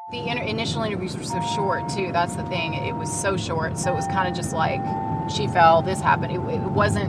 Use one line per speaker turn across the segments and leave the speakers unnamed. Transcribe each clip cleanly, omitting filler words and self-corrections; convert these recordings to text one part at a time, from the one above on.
The initial interviews were so short, too. That's the thing. It was so short. So it was kind of just like, she fell, this happened. It wasn't,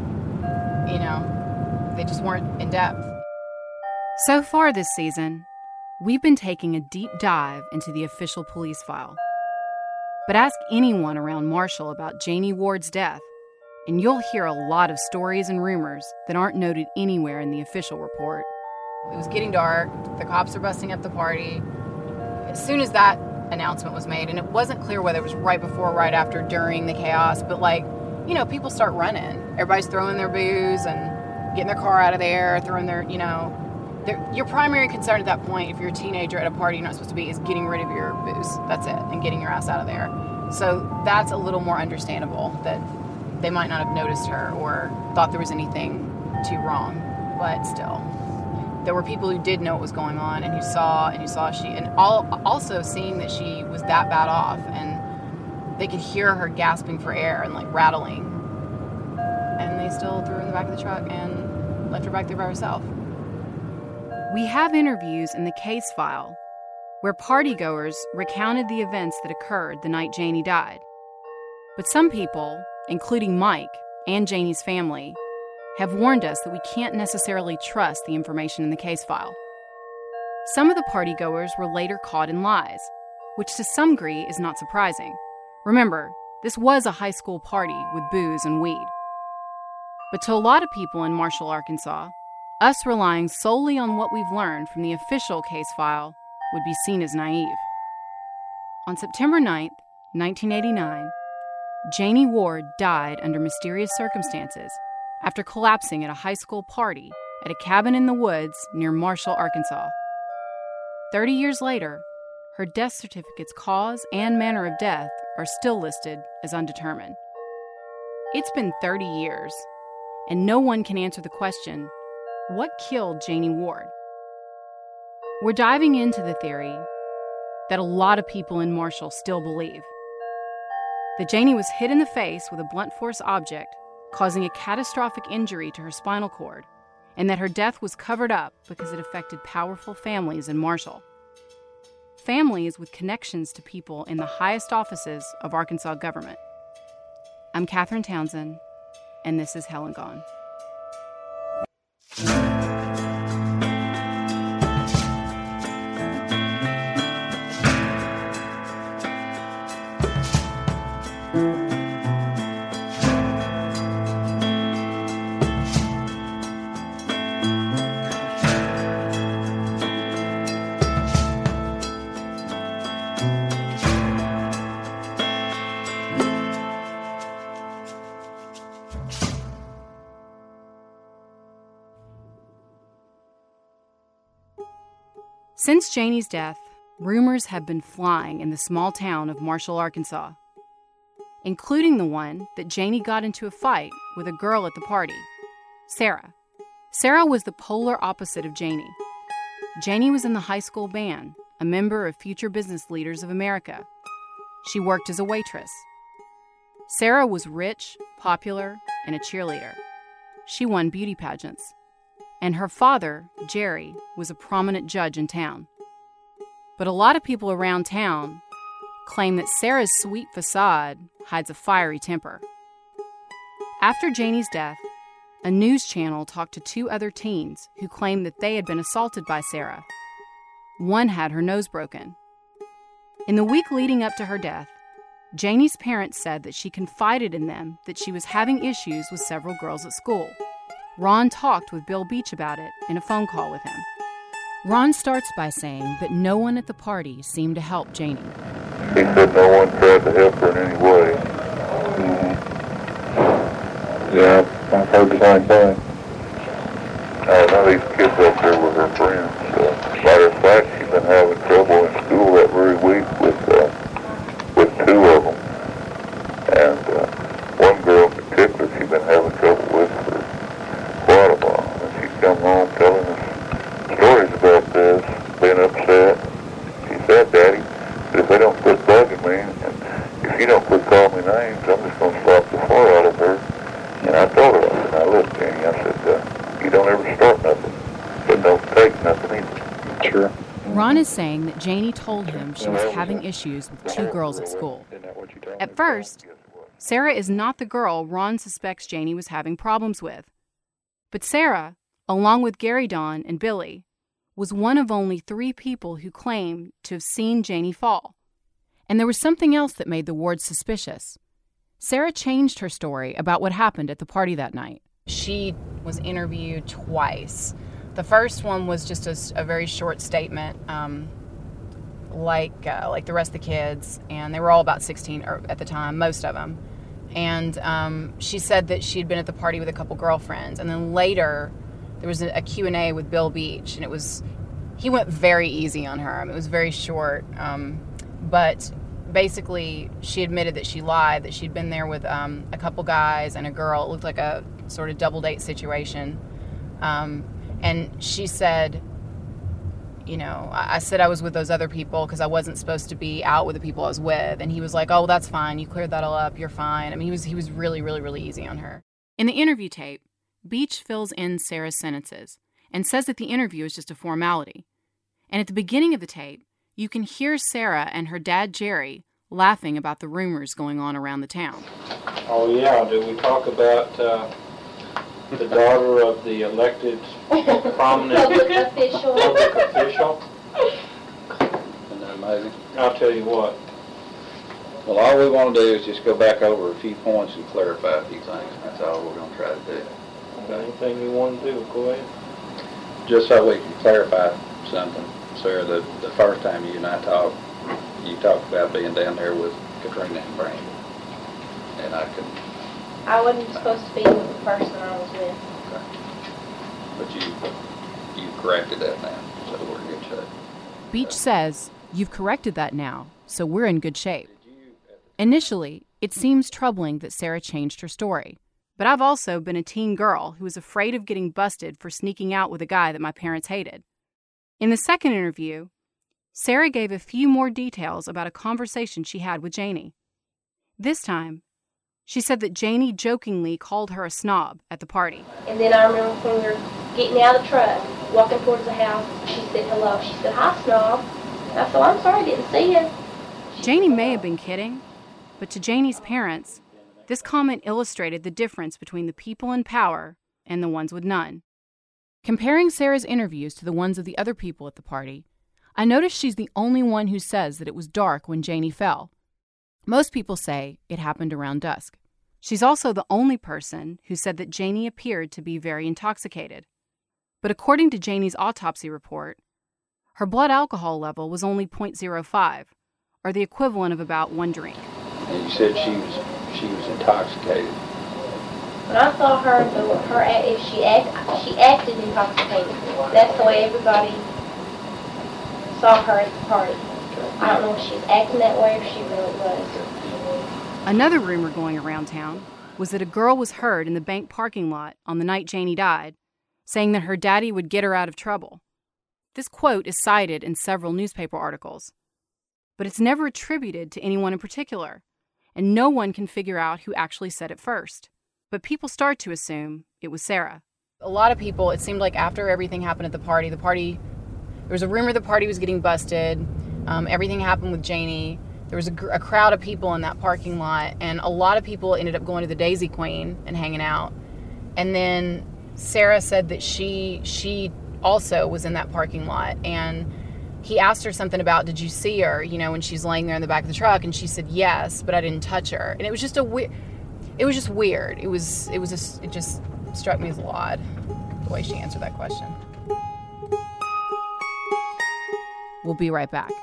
they just weren't in depth.
So far this season, we've been taking a deep dive into the official police file. But ask anyone around Marshall about Janie Ward's death, and you'll hear a lot of stories and rumors that aren't noted anywhere in the official report.
It was getting dark. The cops are busting up the party. As soon as that announcement was made, and it wasn't clear whether it was right before or right after, during the chaos, but people start running. Everybody's throwing their booze and getting their car out of there, throwing their, your primary concern at that point, if you're a teenager at a party you're not supposed to be, is getting rid of your booze. That's it, and getting your ass out of there. So that's a little more understandable, that they might not have noticed her or thought there was anything too wrong, but still. There were people who did know what was going on and who saw also seeing that she was that bad off, and they could hear her gasping for air and rattling. And they still threw her in the back of the truck and left her back there by herself.
We have interviews in the case file where partygoers recounted the events that occurred the night Janie died. But some people, including Mike and Janie's family, have warned us that we can't necessarily trust the information in the case file. Some of the partygoers were later caught in lies, which to some degree is not surprising. Remember, this was a high school party with booze and weed. But to a lot of people in Marshall, Arkansas, us relying solely on what we've learned from the official case file would be seen as naive. On September 9th, 1989, Janie Ward died under mysterious circumstances after collapsing at a high school party at a cabin in the woods near Marshall, Arkansas. 30 years later, her death certificate's cause and manner of death are still listed as undetermined. It's been 30 years, and no one can answer the question, what killed Janie Ward? We're diving into the theory that a lot of people in Marshall still believe. That Janie was hit in the face with a blunt force object, causing a catastrophic injury to her spinal cord, and that her death was covered up because it affected powerful families in Marshall. Families with connections to people in the highest offices of Arkansas government. I'm Catherine Townsend, and this is Hell and Gone. Since Janie's death, rumors have been flying in the small town of Marshall, Arkansas, including the one that Janie got into a fight with a girl at the party, Sarah. Sarah was the polar opposite of Janie. Janie was in the high school band, a member of Future Business Leaders of America. She worked as a waitress. Sarah was rich, popular, and a cheerleader. She won beauty pageants. And her father, Jerry, was a prominent judge in town. But a lot of people around town claim that Sarah's sweet facade hides a fiery temper. After Janie's death, a news channel talked to two other teens who claimed that they had been assaulted by Sarah. One had her nose broken. In the week leading up to her death, Janie's parents said that she confided in them that she was having issues with several girls at school. Ron talked with Bill Beach about it in a phone call with him. Ron starts by saying that no one at the party seemed to help Janie.
He said no one tried to help her in any way. Yeah, I've heard the same thing. None of these kids up there were her friends. Matter of fact, she's been having trouble in school that very week with two of them. And one girl in particular she's been having trouble with for quite a while. And she's come home telling us stories about this, being upset. She said, Daddy, that if they don't quit bugging me, and if you don't quit calling me names, I'm just going to slap the far out of her. And I told her, I said, now look, Danny, I said, you don't ever start nothing, but don't take nothing either.
Ron is saying that Janie told him she was having issues with two girls at school. At first, Sarah is not the girl Ron suspects Janie was having problems with. But Sarah, along with Gary Don and Billy, was one of only 3 people who claimed to have seen Janie fall. And there was something else that made the Wards suspicious. Sarah changed her story about what happened at the party that night.
She was interviewed twice. The first one was just a very short statement, like the rest of the kids, and they were all about 16 at the time, most of them. And she said that she had been at the party with a couple girlfriends, and then later there was a Q&A with Bill Beach, and he went very easy on her. I mean, it was very short, but basically she admitted that she lied, that she'd been there with a couple guys and a girl. It looked like a sort of double date situation. And she said, I said I was with those other people because I wasn't supposed to be out with the people I was with. And he was like, oh, well, that's fine. You cleared that all up. You're fine. I mean, he was really, really, really easy on her.
In the interview tape, Beach fills in Sarah's sentences and says that the interview is just a formality. And at the beginning of the tape, you can hear Sarah and her dad, Jerry, laughing about the rumors going on around the town.
Oh, yeah. Did we talk about the daughter of the elected prominent
public official?
Isn't that amazing?
I'll tell you what.
Well, all we want to do is just go back over a few points and clarify a few things. That's all we're going to try to do.
Anything you want to do, go ahead.
Just so we can clarify something. Sarah, the first time you and I talked, you talked about being down there with Katrina and Brandon. And
I wasn't supposed to be with the person I was with.
Okay. But you corrected that now, so we're in good shape.
Beach says, you've corrected that now, so we're in good shape. Initially, it seems troubling that Sarah changed her story. But I've also been a teen girl who was afraid of getting busted for sneaking out with a guy that my parents hated. In the second interview, Sarah gave a few more details about a conversation she had with Janie. This time, she said that Janie jokingly called her a snob at the party.
And then I remember when we were getting out of the truck, walking towards the house, she said hello. She said, hi, snob. And I said, well, I'm sorry, I didn't see you.
Janie may have been kidding, but to Janie's parents, this comment illustrated the difference between the people in power and the ones with none. Comparing Sarah's interviews to the ones of the other people at the party, I noticed she's the only one who says that it was dark when Janie fell. Most people say it happened around dusk. She's also the only person who said that Janie appeared to be very intoxicated. But according to Janie's autopsy report, her blood alcohol level was only 0.05, or the equivalent of about 1 drink.
And you said she was intoxicated.
When I saw her, she acted intoxicated. That's the way everybody saw her at the party. I don't know if she's acting that way or she really was.
Another rumor going around town was that a girl was heard in the bank parking lot on the night Janie died, saying that her daddy would get her out of trouble. This quote is cited in several newspaper articles, but it's never attributed to anyone in particular, and no one can figure out who actually said it first. But people start to assume it was Sarah.
A lot of people, it seemed like after everything happened at the party, there was a rumor the party was getting busted. Everything happened with Janie. There was a crowd of people in that parking lot, and a lot of people ended up going to the Daisy Queen and hanging out. And then Sarah said that she also was in that parking lot, and he asked her something about, did you see her, when she's laying there in the back of the truck, and she said yes, but I didn't touch her. And it was just weird. It just struck me as odd, the way she answered that question.
We'll be right back.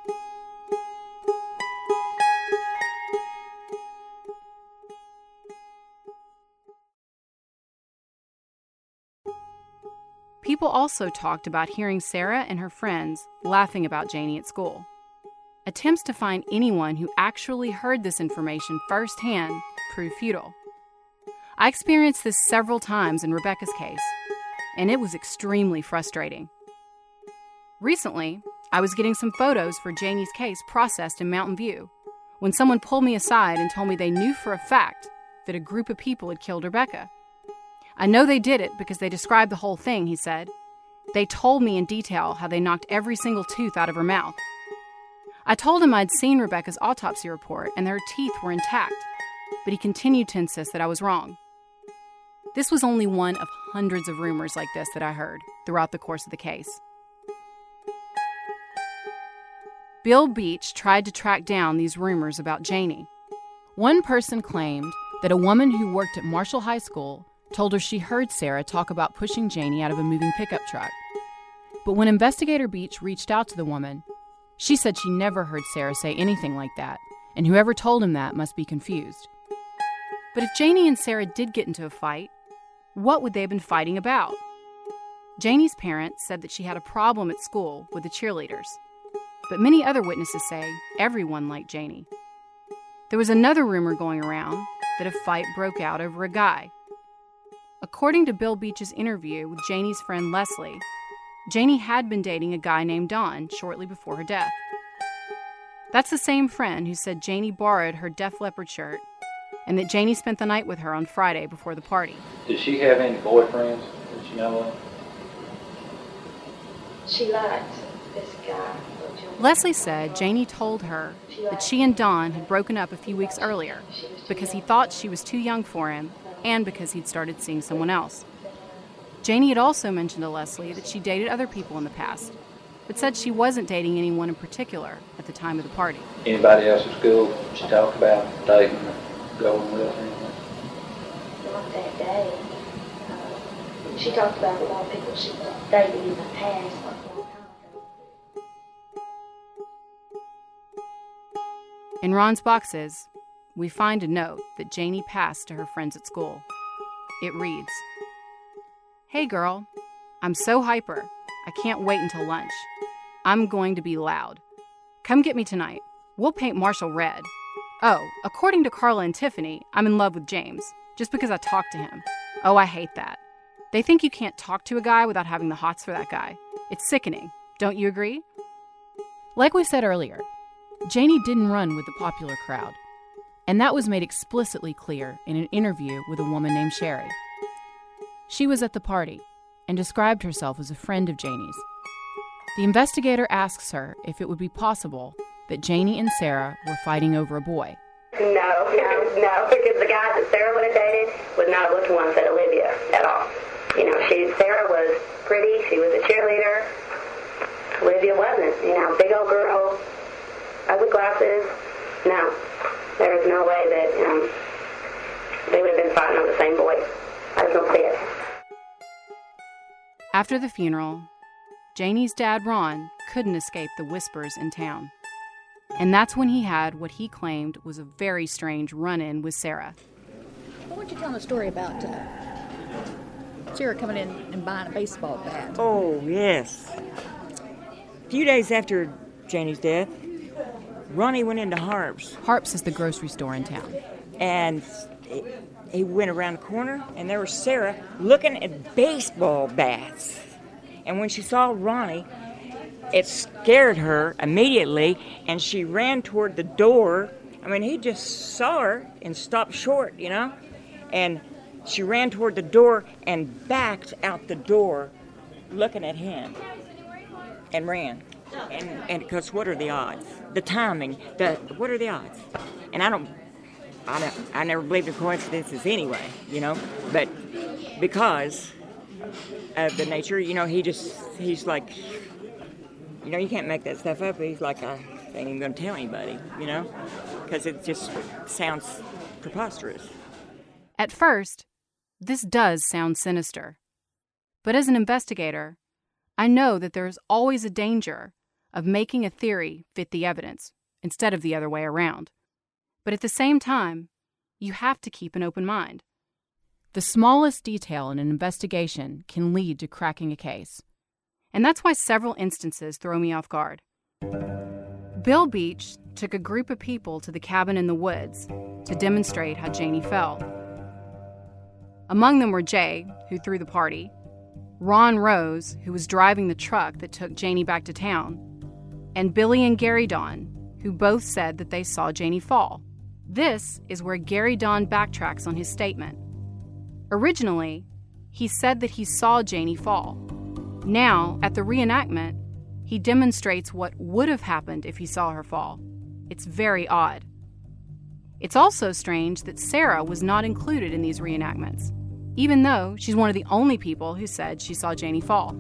People also talked about hearing Sarah and her friends laughing about Janie at school. Attempts to find anyone who actually heard this information firsthand proved futile. I experienced this several times in Rebecca's case, and it was extremely frustrating. Recently, I was getting some photos for Janie's case processed in Mountain View when someone pulled me aside and told me they knew for a fact that a group of people had killed Rebecca. I know they did it because they described the whole thing, he said, They told me in detail how they knocked every single tooth out of her mouth. I told him I'd seen Rebecca's autopsy report and that her teeth were intact, but he continued to insist that I was wrong. This was only one of hundreds of rumors like this that I heard throughout the course of the case. Bill Beach tried to track down these rumors about Janie. One person claimed that a woman who worked at Marshall High School told her she heard Sarah talk about pushing Janie out of a moving pickup truck. But when Investigator Beach reached out to the woman, she said she never heard Sarah say anything like that, and whoever told him that must be confused. But if Janie and Sarah did get into a fight, what would they have been fighting about? Janie's parents said that she had a problem at school with the cheerleaders, but many other witnesses say everyone liked Janie. There was another rumor going around that a fight broke out over a guy. According to Bill Beach's interview with Janie's friend Leslie, Janie had been dating a guy named Don shortly before her death. That's the same friend who said Janie borrowed her Def Leppard shirt and that Janie spent the night with her on Friday before the party.
Did she have any boyfriends that you know of?
She liked this guy.
Leslie said Janie told her that she and Don had broken up a few weeks earlier because he thought she was too young for him and because he'd started seeing someone else. Janie had also mentioned to Leslie that she dated other people in the past, but said she wasn't dating anyone in particular at the time of the party.
Anybody else at school she talked about dating or going with or anything?
Not that day. She talked about a lot of people she dated in the past, like a long time ago.
In Ron's boxes, we find a note that Janie passed to her friends at school. It reads, "Hey girl, I'm so hyper. I can't wait until lunch. I'm going to be loud. Come get me tonight. We'll paint Marshall red. Oh, according to Carla and Tiffany, I'm in love with James, just because I talked to him. Oh, I hate that. They think you can't talk to a guy without having the hots for that guy. It's sickening. Don't you agree?" Like we said earlier, Janie didn't run with the popular crowd, and that was made explicitly clear in an interview with a woman named Sherry. She was at the party and described herself as a friend of Janie's. The investigator asks her if it would be possible that Janie and Sarah were fighting over a boy.
No, because the guy that Sarah would have dated was not a looking one, said Olivia, at all. You know, Sarah was pretty, she was a cheerleader. Olivia wasn't, big old girl, ugly glasses. No, there is no way that they would have been fighting over the same boy. I just don't see it.
After the funeral, Janie's dad, Ron, couldn't escape the whispers in town. And that's when he had what he claimed was a very strange run-in with Sarah.
Why don't you tell me a story about Sarah coming in and buying a baseball bat?
Oh, yes. A few days after Janie's death, Ronnie went into Harps.
Harps is the grocery store in town.
And he went around the corner, and there was Sarah looking at baseball bats. And when she saw Ronnie, it scared her immediately, and she ran toward the door. I mean, he just saw her and stopped short, And she ran toward the door and backed out the door looking at him and ran. And because what are the odds? The timing, what are the odds? And I never believed in coincidences anyway, but because of the nature, he's like, you can't make that stuff up. He's like, I ain't even going to tell anybody, because it just sounds preposterous.
At first, this does sound sinister. But as an investigator, I know that there is always a danger of making a theory fit the evidence instead of the other way around. But at the same time, you have to keep an open mind. The smallest detail in an investigation can lead to cracking a case. And that's why several instances throw me off guard. Bill Beach took a group of people to the cabin in the woods to demonstrate how Janie fell. Among them were Jay, who threw the party, Ron Rose, who was driving the truck that took Janie back to town, and Billy and Gary Don, who both said that they saw Janie fall. This is where Gary Don backtracks on his statement. Originally, he said that he saw Janie fall, Now, at the reenactment, he demonstrates what would have happened if he saw her fall. It's very odd. It's also strange that Sarah was not included in these reenactments, even though she's one of the only people who said she saw Janie fall.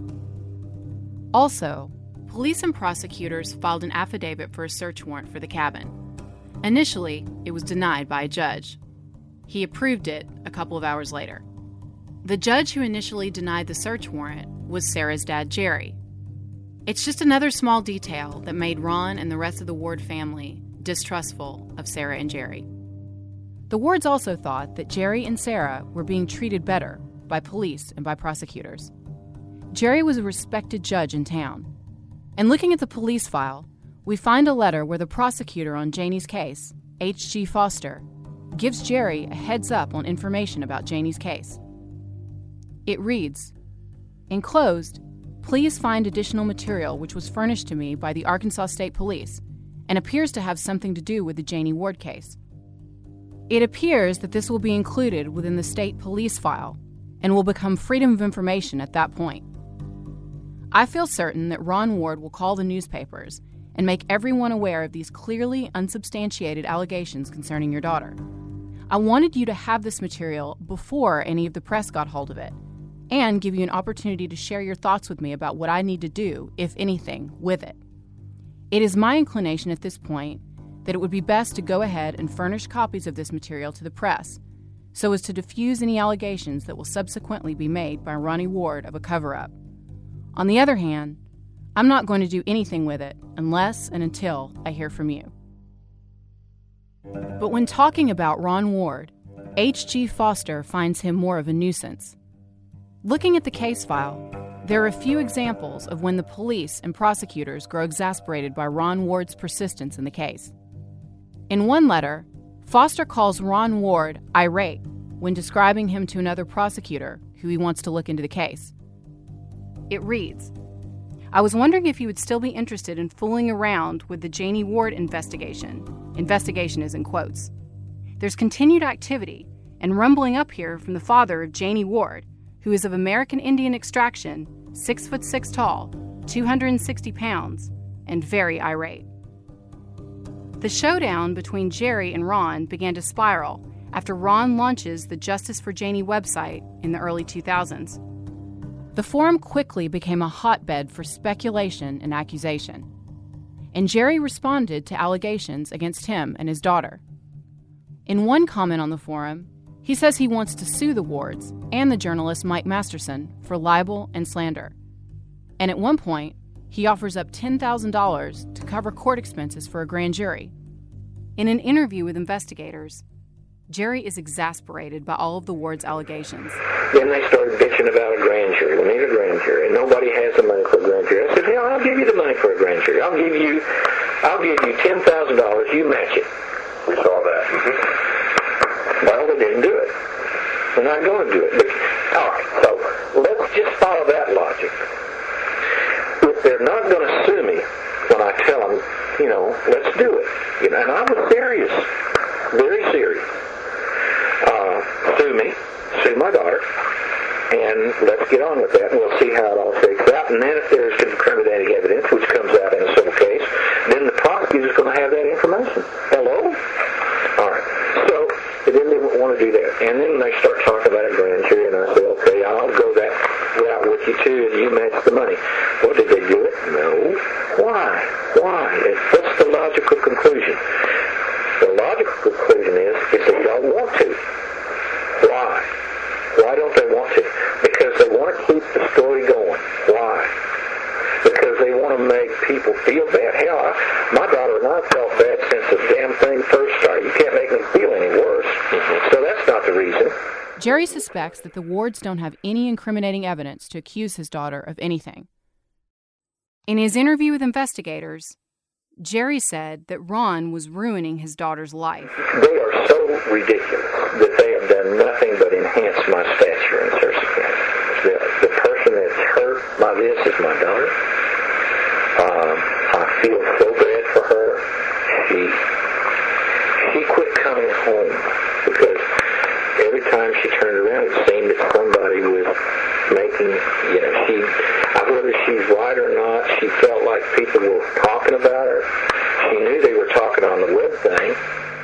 Also, police and prosecutors filed an affidavit for a search warrant for the cabin. Initially, it was denied by a judge. He approved it a couple of hours later. The judge who initially denied the search warrant was Sarah's dad, Jerry. It's just another small detail that made Ron and the rest of the Ward family distrustful of Sarah and Jerry. The Wards also thought that Jerry and Sarah were being treated better by police and by prosecutors. Jerry was a respected judge in town. And looking at the police file, we find a letter where the prosecutor on Janie's case, H.G. Foster, gives Jerry a heads up on information about Janie's case. It reads, "Enclosed, please find additional material which was furnished to me by the Arkansas State Police and appears to have something to do with the Janie Ward case. It appears that this will be included within the state police file and will become freedom of information at that point. I feel certain that Ron Ward will call the newspapers and make everyone aware of these clearly unsubstantiated allegations concerning your daughter. I wanted you to have this material before any of the press got hold of it, and give you an opportunity to share your thoughts with me about what I need to do, if anything, with it. It is my inclination at this point that it would be best to go ahead and furnish copies of this material to the press, so as to diffuse any allegations that will subsequently be made by Ronnie Ward of a cover-up. On the other hand, I'm not going to do anything with it unless and until I hear from you." But when talking about Ron Ward, H.G. Foster finds him more of a nuisance. Looking at the case file, there are a few examples of when the police and prosecutors grow exasperated by Ron Ward's persistence in the case. In one letter, Foster calls Ron Ward irate when describing him to another prosecutor who he wants to look into the case. It reads, "I was wondering if you would still be interested in fooling around with the Janie Ward investigation. Investigation is in quotes. There's continued activity and rumbling up here from the father of Janie Ward, who is of American Indian extraction, 6'6" tall, 260 pounds, and very irate." The showdown between Jerry and Ron began to spiral after Ron launches the Justice for Janie website in the early 2000s. The forum quickly became a hotbed for speculation and accusation, and Jerry responded to allegations against him and his daughter. In one comment on the forum, he says he wants to sue the Wards and the journalist Mike Masterson for libel and slander. And at one point, he offers up $10,000 to cover court expenses for a grand jury. In an interview with investigators, Jerry is exasperated by all of the Wards' allegations.
Then they started bitching about a grand jury. We need a grand jury, and nobody has the money for a grand jury. I said, "Hell, I'll give you the money for a grand jury. I'll give you $10,000. You match it." We saw that. Mm-hmm. Well, they didn't do it. They're not going to do it. But, all right, so let's just follow that logic. If they're not going to sue me when I tell them, let's do it. And I was serious, very serious. Sue me, sue my daughter, and let's get on with that, and we'll see how it all shakes out. And then if there's incriminating evidence, which comes out in a civil case, then the prosecutor's going to have that information. Hello? All right. So they didn't want to do that. And then they start talking about a grand jury, and I said, okay, I'll go that route with you too, and you match the money. Well, did they do it? No. Why? What's the logical conclusion? The logical conclusion is they don't want to. Why? Why don't they want to? Because they want to keep the story going. Why? Because they want to make people feel bad. Hell, my daughter and I felt bad since the damn thing first started. You can't make me feel any worse. Mm-hmm. So that's not the reason.
Jerry suspects that the Wards don't have any incriminating evidence to accuse his daughter of anything. In his interview with investigators, Jerry said that Ron was ruining his daughter's life.
They are so ridiculous that they have done nothing but enhance my stature in Searcy County. The person that's hurt by this is my daughter. I feel so bad for her. She quit coming home because every time she turned around, it seemed that somebody was making, like people were talking about her. She knew they were talking on the web thing.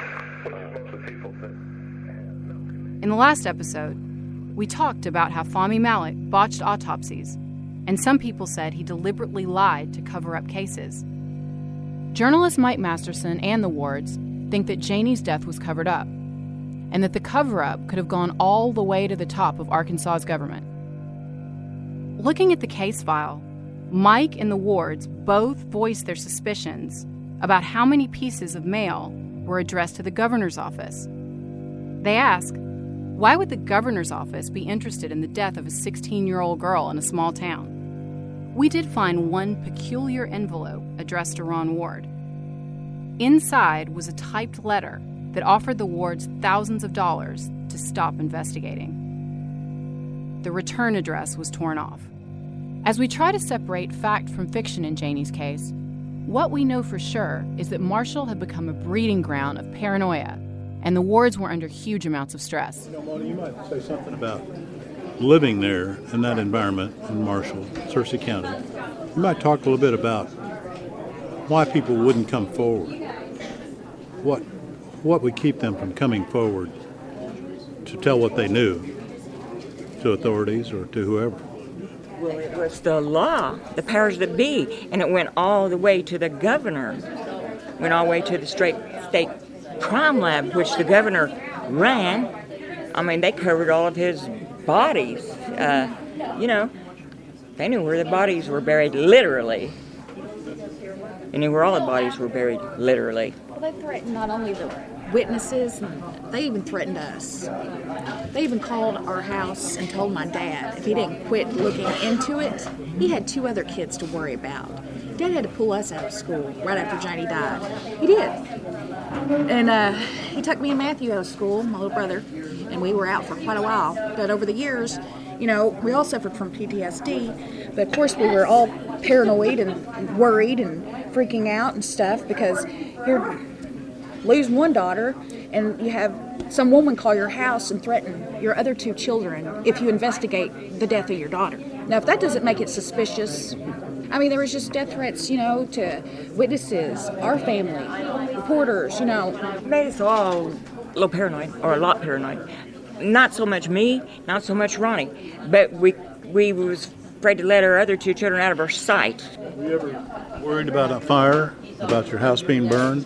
In the last episode, we talked about how Fahmy Malak botched autopsies, and some people said he deliberately lied to cover up cases. Journalist Mike Masterson and the Wards think that Janie's death was covered up, and that the cover-up could have gone all the way to the top of Arkansas's government. Looking at the case file, Mike and the Wards both voiced their suspicions about how many pieces of mail were addressed to the governor's office. They ask, why would the governor's office be interested in the death of a 16-year-old girl in a small town? We did find one peculiar envelope addressed to Ron Ward. Inside was a typed letter that offered the Wards thousands of dollars to stop investigating. The return address was torn off. As we try to separate fact from fiction in Janie's case, what we know for sure is that Marshall had become a breeding ground of paranoia, and the Wards were under huge amounts of stress.
Mona, you might say something about living there in that environment in Marshall, Searcy County. You might talk a little bit about why people wouldn't come forward. What would keep them from coming forward to tell what they knew to authorities or to whoever?
Well, it was the law, the powers that be, and it went all the way to the governor. Went all the way to the state crime lab, which the governor ran. I mean, they covered all of his bodies. They knew where the bodies were buried, literally. They knew where all the bodies were buried, literally.
Well, they threatened not only the witnesses, they even threatened us. They even called our house and told my dad if he didn't quit looking into it, he had 2 other kids to worry about. Dad had to pull us out of school right after Janie died. He did. And he took me and Matthew out of school, my little brother, and we were out for quite a while. But over the years, we all suffered from PTSD, but of course we were all paranoid and worried and freaking out and stuff because you're losing one daughter and you have some woman call your house and threaten your other 2 children if you investigate the death of your daughter. Now, if that doesn't make it suspicious, I mean, there was just death threats, to witnesses, our family, reporters,
It made us all a little paranoid, or a lot paranoid. Not so much me, not so much Ronnie, but we was afraid to let our other 2 children out of our sight.
Were you ever worried about a fire, about your house being burned?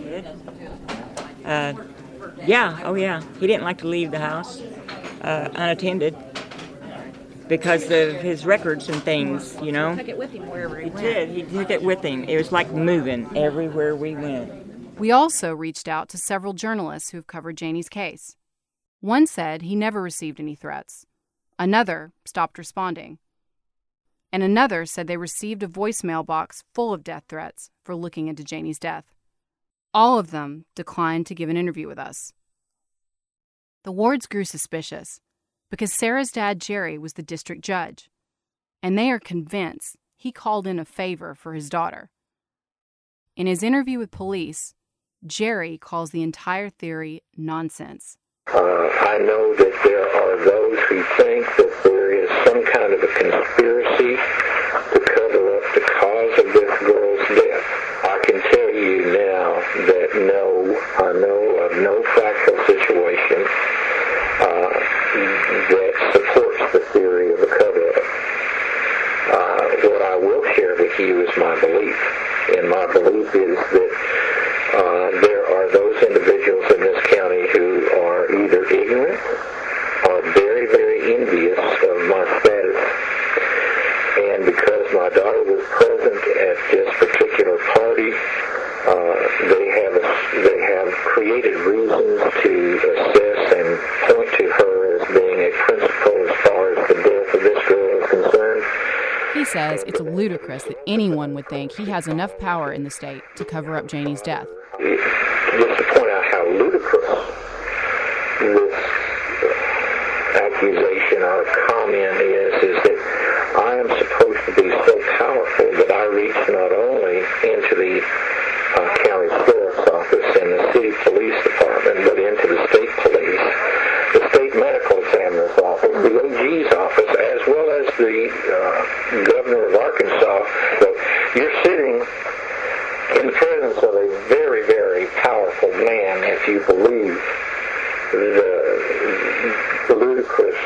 Yeah. He didn't like to leave the house unattended because of his records and things,
He took it with him wherever he went.
He took it with him. It was like moving everywhere we went.
We also reached out to several journalists who have covered Janie's case. One said he never received any threats. Another stopped responding. And another said they received a voicemail box full of death threats for looking into Janie's death. All of them declined to give an interview with us. The Wards grew suspicious because Sarah's dad, Jerry, was the district judge, and they are convinced he called in a favor for his daughter. In his interview with police, Jerry calls the entire theory nonsense.
I know that there are those who think that there is some kind of a conspiracy to cover up the cause of this girl's death. I can tell you now that I know of no factual situation that supports the theory of a cover-up. What I will share with you is my belief. And my belief is that there are those individuals in this county who are either ignorant or very, very envious of my status. And because my daughter was present at this particular party, they have created reasons to assess and point to her as being a principal as far as the death of this girl is concerned.
He says it's ludicrous that anyone would think he has enough power in the state to cover up Janie's death.
Just to point out how ludicrous this accusation or comment is that I am supposed to be so powerful that I reach not only into the county sheriff's office and the city police department, but into the state police, the state medical examiner's office, the OG's office, as well as the governor of Arkansas. So You're sitting in the presence of a very, very powerful man if you believe the ludicrous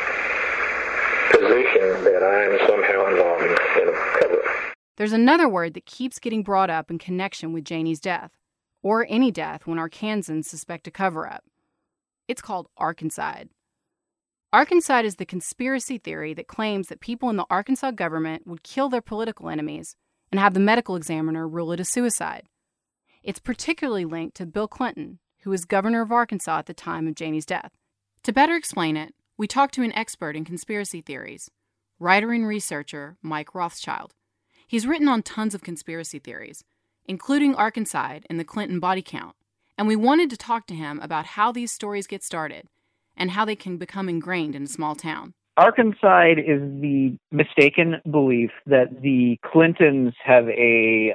position that I'm somehow involved in a cover-up.
There's another word that keeps getting brought up in connection with Janie's death, or any death when Arkansans suspect a cover-up. It's called Arkancide. Arkancide is the conspiracy theory that claims that people in the Arkansas government would kill their political enemies and have the medical examiner rule it a suicide. It's particularly linked to Bill Clinton, who was governor of Arkansas at the time of Janie's death. To better explain it, we talked to an expert in conspiracy theories, writer and researcher Mike Rothschild. He's written on tons of conspiracy theories, including Arkancide and the Clinton body count, and we wanted to talk to him about how these stories get started and how they can become ingrained in a small town.
Arkancide is the mistaken belief that the Clintons have a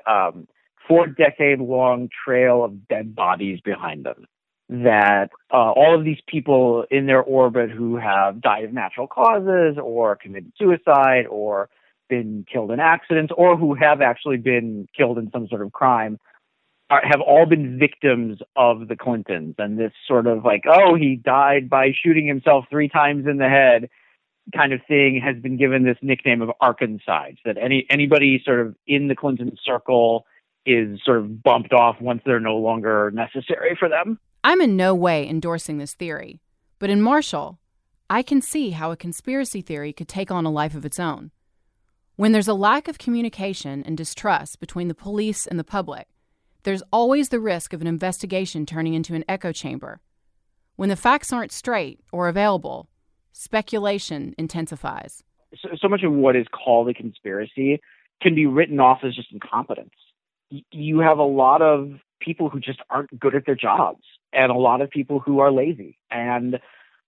4-decade-long trail of dead bodies behind them. That all of these people in their orbit who have died of natural causes or committed suicide or been killed in accidents or who have actually been killed in some sort of crime have all been victims of the Clintons. And this sort of like, oh, he died by shooting himself 3 times in the head kind of thing has been given this nickname of Arkancide, that anybody sort of in the Clinton circle is sort of bumped off once they're no longer necessary for them.
I'm in no way endorsing this theory, but in Marshall, I can see how a conspiracy theory could take on a life of its own. When there's a lack of communication and distrust between the police and the public, there's always the risk of an investigation turning into an echo chamber. When the facts aren't straight or available, speculation intensifies.
So much of what is called a conspiracy can be written off as just incompetence. You have a lot of people who just aren't good at their jobs and a lot of people who are lazy. And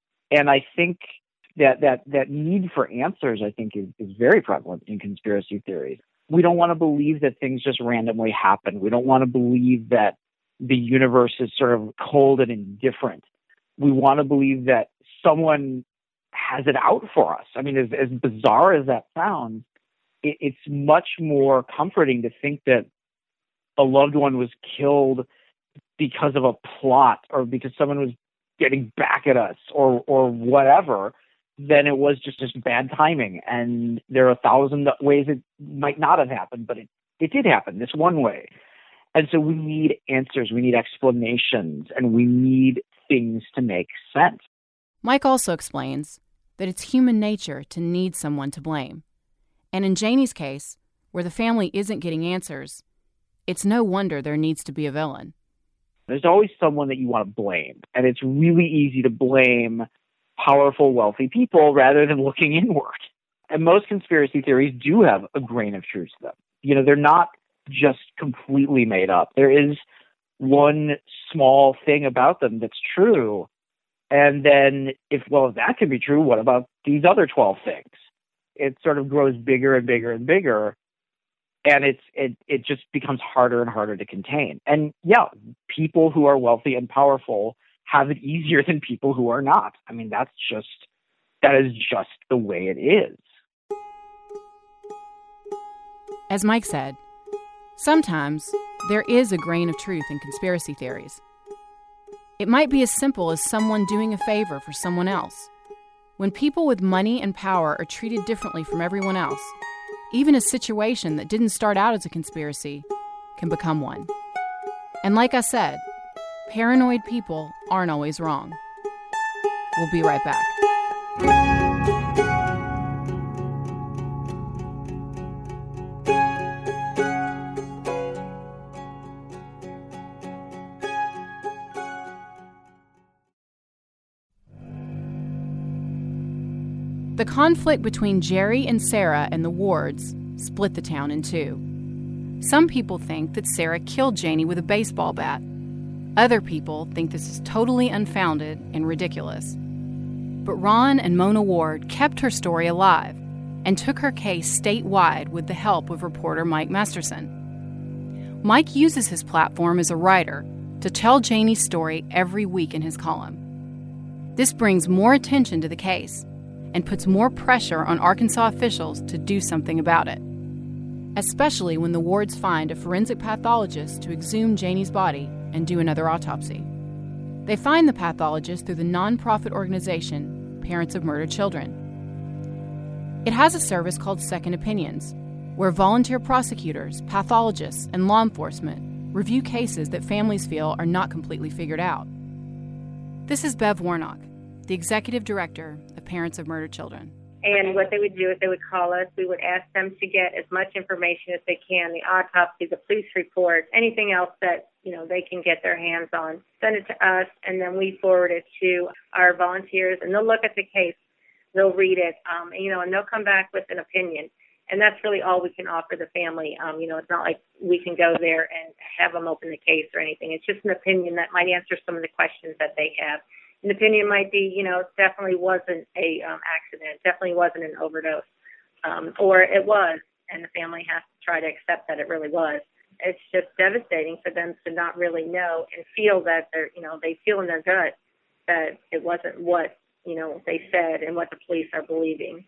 I think that need for answers, I think, is very prevalent in conspiracy theories. We don't want to believe that things just randomly happen. We don't want to believe that the universe is sort of cold and indifferent. We want to believe that someone has it out for us. I mean, as bizarre as that sounds, it's much more comforting to think that a loved one was killed because of a plot or because someone was getting back at us or whatever, than it was just bad timing. And there are 1,000 ways it might not have happened, but it did happen this one way. And so we need answers, we need explanations, and we need things to make sense.
Mike also explains that it's human nature to need someone to blame. And in Janie's case, where the family isn't getting answers, it's no wonder there needs to be a villain.
There's always someone that you want to blame, and it's really easy to blame powerful, wealthy people rather than looking inward. And most conspiracy theories do have a grain of truth to them. You know, they're not just completely made up. There is one small thing about them that's true. And then if that can be true, what about these other 12 things? It sort of grows bigger and bigger and bigger. And it just becomes harder and harder to contain. And yeah, people who are wealthy and powerful have it easier than people who are not. I mean, that is just the way it is.
As Mike said, sometimes there is a grain of truth in conspiracy theories. It might be as simple as someone doing a favor for someone else. When people with money and power are treated differently from everyone else, even a situation that didn't start out as a conspiracy can become one. And like I said, paranoid people aren't always wrong. We'll be right back. The conflict between Jerry and Sarah and the Wards split the town in two. Some people think that Sarah killed Janie with a baseball bat. Other people think this is totally unfounded and ridiculous. But Ron and Mona Ward kept her story alive and took her case statewide with the help of reporter Mike Masterson. Mike uses his platform as a writer to tell Janie's story every week in his column. This brings more attention to the case and puts more pressure on Arkansas officials to do something about it. especially when the wards find a forensic pathologist to exhume Janie's body and do another autopsy. They find the pathologist through the nonprofit organization Parents of Murdered Children. It has a service called Second Opinions, where volunteer prosecutors, pathologists, and law enforcement review cases that families feel are not completely figured out. This is Bev Warnock, the executive director of Parents of Murdered Children.
And what they would do is they would call us. We would ask them to get as much information as they can, the autopsy, the police report, anything else that, they can get their hands on. Send it to us, and then we forward it to our volunteers, and they'll look at the case. They'll read it, and they'll come back with an opinion. And that's really all we can offer the family. It's not like we can go there and have them open the case or anything. It's just an opinion that might answer some of the questions that they have. An opinion might be, it definitely wasn't a accident. It definitely wasn't an overdose. Or it was, and the family has to try to accept that it really was. It's just devastating for them to not really know and feel that they feel in their gut that it wasn't what, they said and what the police are believing.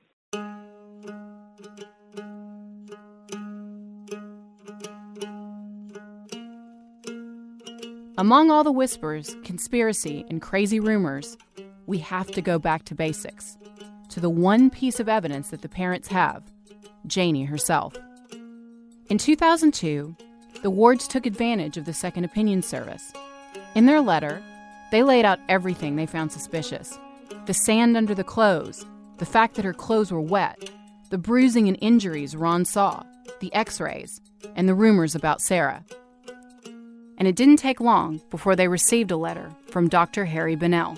Among all the whispers, conspiracy, and crazy rumors, we have to go back to basics, to the one piece of evidence that the parents have, Janie herself. In 2002, the wards took advantage of the Second Opinion service. In their letter, they laid out everything they found suspicious. The sand under the clothes, the fact that her clothes were wet, the bruising and injuries Ron saw, the x-rays, and the rumors about Sarah. And it didn't take long before they received a letter from Dr. Harry Bunnell.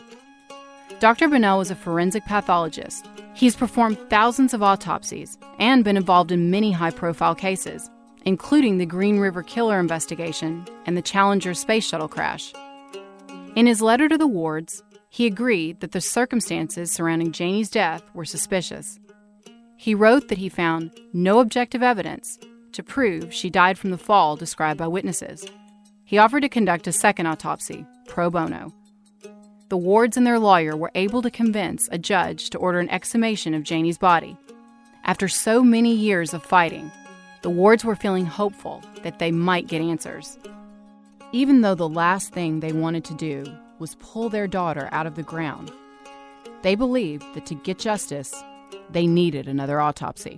Dr. Bunnell was a forensic pathologist. He's performed thousands of autopsies and been involved in many high-profile cases, including the Green River Killer investigation and the Challenger space shuttle crash. In his letter to the wards, he agreed that the circumstances surrounding Janie's death were suspicious. He wrote that he found no objective evidence to prove she died from the fall described by witnesses. He offered to conduct a second autopsy, pro bono. The wards and their lawyer were able to convince a judge to order an exhumation of Janie's body. After so many years of fighting, the wards were feeling hopeful that they might get answers. Even though the last thing they wanted to do was pull their daughter out of the ground, they believed that to get justice, they needed another autopsy.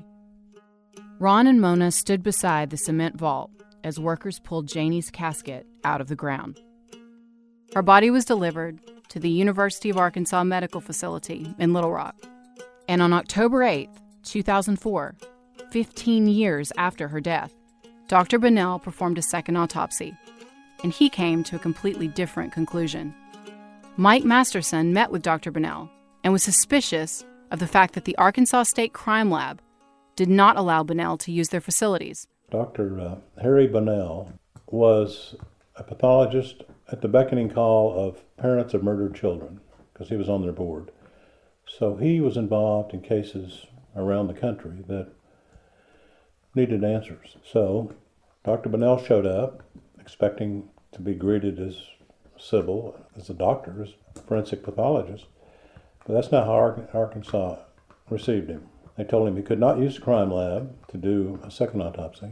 Ron and Mona stood beside the cement vault as workers pulled Janie's casket out of the ground. Her body was delivered to the University of Arkansas Medical Facility in Little Rock. And on October 8, 2004, 15 years after her death, Dr. Bunnell performed a second autopsy, and he came to a completely different conclusion. Mike Masterson met with Dr. Bunnell and was suspicious of the fact that the Arkansas State Crime Lab did not allow Bunnell to use their facilities.
Dr. Harry Bunnell was a pathologist at the beckoning call of Parents of Murdered Children, because he was on their board. So he was involved in cases around the country that needed answers. So Dr. Bunnell showed up, expecting to be greeted as civil, as a doctor, as a forensic pathologist. But that's not how Arkansas received him. They told him he could not use the crime lab to do a second autopsy,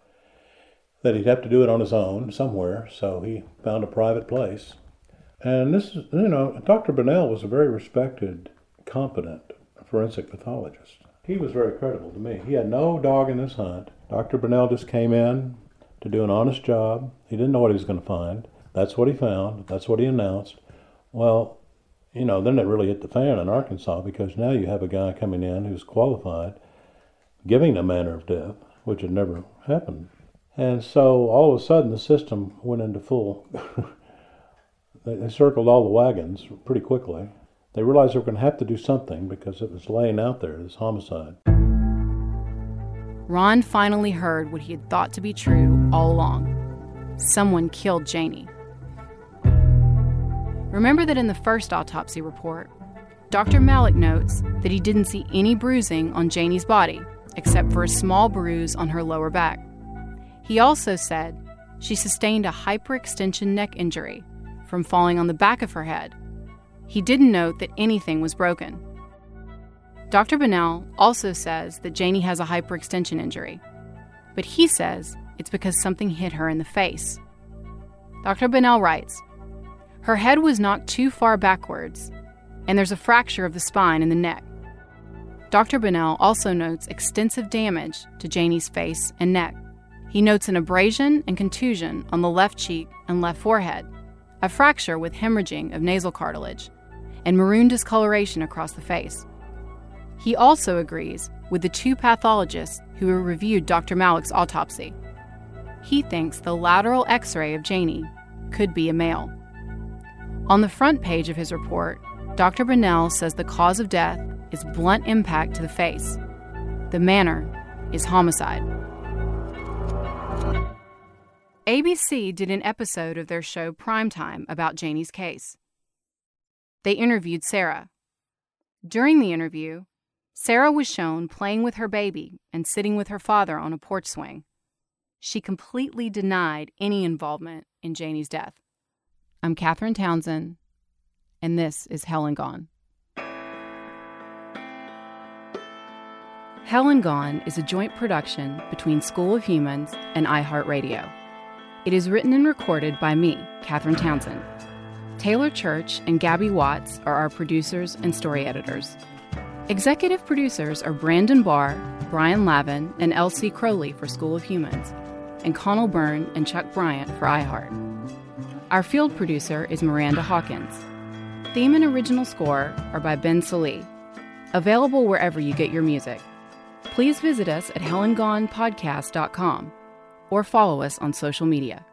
that he'd have to do it on his own somewhere, so he found a private place. And this is, Dr. Bunnell was a very respected, competent forensic pathologist. He was very credible to me. He had no dog in this hunt. Dr. Bunnell just came in to do an honest job. He didn't know what he was going to find. That's what he found. That's what he announced. Well, then it really hit the fan in Arkansas, because now you have a guy coming in who's qualified, giving a manner of death, which had never happened. And so all of a sudden the system went into full, they circled all the wagons pretty quickly. They realized they were going to have to do something because it was laying out there, this homicide.
Ron finally heard what he had thought to be true all along. Someone killed Janie. Remember that in the first autopsy report, Dr. Malik notes that he didn't see any bruising on Janie's body, except for a small bruise on her lower back. He also said she sustained a hyperextension neck injury from falling on the back of her head. He didn't note that anything was broken. Dr. Bunnell also says that Janie has a hyperextension injury. but he says it's because something hit her in the face. Dr. Bunnell writes, her head was knocked too far backwards, and there's a fracture of the spine in the neck. Dr. Bunnell also notes extensive damage to Janie's face and neck. He notes an abrasion and contusion on the left cheek and left forehead, a fracture with hemorrhaging of nasal cartilage, and maroon discoloration across the face. He also agrees with the 2 pathologists who reviewed Dr. Malek's autopsy. He thinks the lateral x-ray of Janie could be a male. On the front page of his report, Dr. Bunnell says the cause of death is blunt impact to the face. The manner is homicide. ABC did an episode of their show Primetime about Janie's case. They interviewed Sarah. During the interview, Sarah was shown playing with her baby and sitting with her father on a porch swing. She completely denied any involvement in Janie's death. I'm Catherine Townsend, and this is Hell and Gone. Hell and Gone is a joint production between School of Humans and iHeartRadio. It is written and recorded by me, Catherine Townsend. Taylor Church and Gabby Watts are our producers and story editors. Executive producers are Brandon Barr, Brian Lavin, and Elsie Crowley for School of Humans, and Connell Byrne and Chuck Bryant for iHeart. Our field producer is Miranda Hawkins. Theme and original score are by Ben Salee. Available wherever you get your music. Please visit us at hellandgonepodcast.com or follow us on social media.